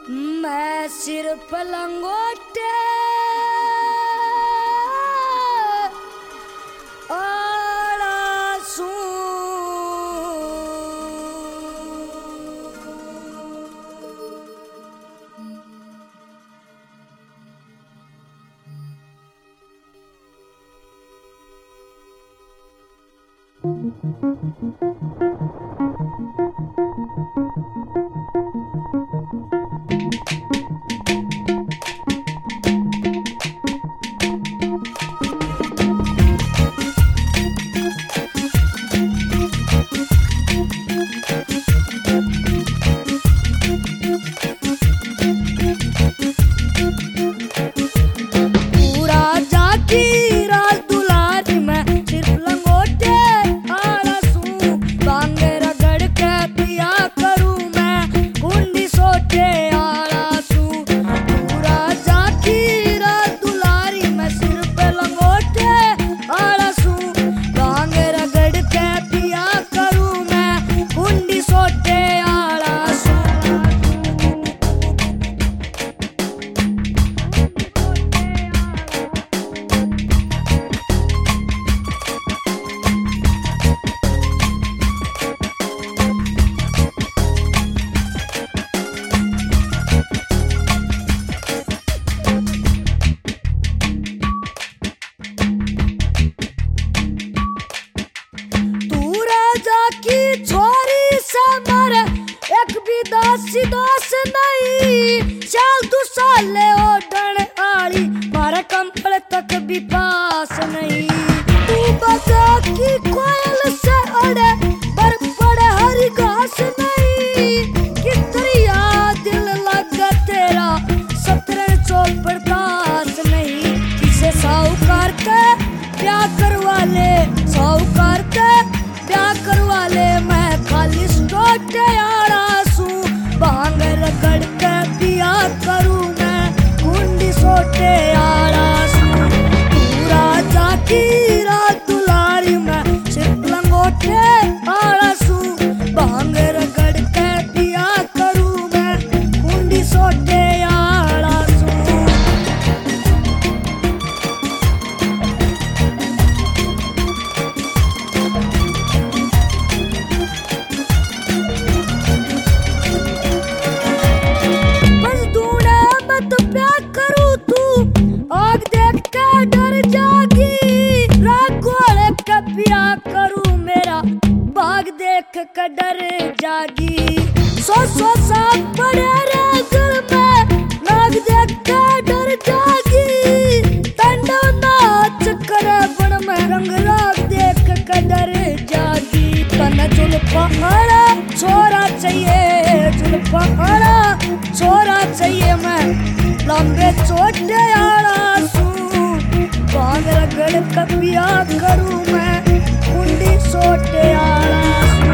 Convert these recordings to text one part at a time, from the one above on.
मैं सिर्फ लंगोटे आड़ासू दासी दास नहीं चाल तू साले ओढ़ण आली मारा कंपल तक भी पास नहीं तू बता की कोयल से अड़े पर पड़े हरी घास नहीं कितरिया दिल लगा तेरा सत्रह चौपड़ दास नहीं किसे साहूकार के प्यार करवा ले साहूकार के प्यार करवा ले मैं खाली स्टोटे भांग रगड़ के पिया करूं मैं कुंडी सोटे आड़ासू पूरा जाकी रात दुलारी मैं सिर्फ लंगोटे आड़ासू भांग रगड़ के पिया करूं मैं कुंडी सोटे आड़ासू का डर जागी सो साथ पड़े रे दिल में नाग देख के डर जागी तंडो नाच करे बन में रंग राग देख के डर जागी तन जुल्फा हरा छोरा चाहिए जुल्फा हरा छोरा चाहिए मैं लंबे छोटे आड़ासू भांग रगड़ कपिया करूं मैं कुंडी सोटे आड़ासू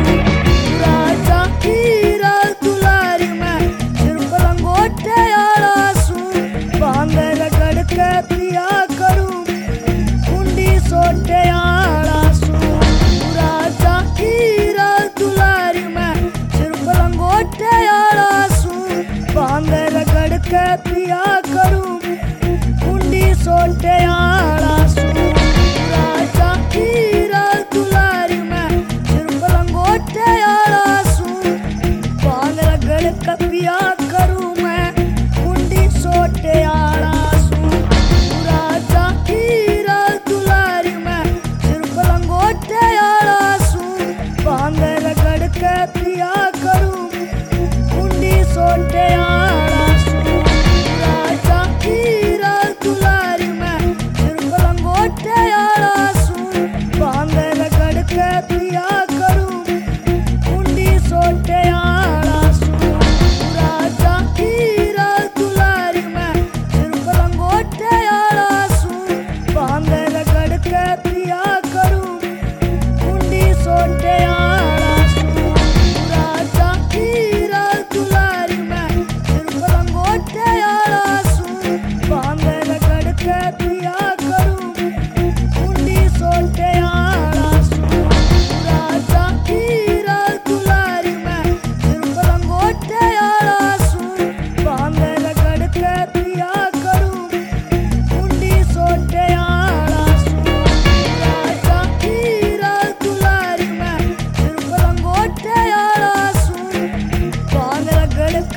पिया करूं कुंडी सोटे आड़ासू राजा की रात दुलारी मैं सिर्फ लंगोटे आड़ासू भांग रगड़ के पिया करूं मैं कुंडी सोटे आड़ासू राजा की रात दुलारी मैं सिर्फ लंगोटे आड़ासू भांग रगड़ के पिया करूं कुंडी सोटे आड़ासू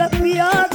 पिया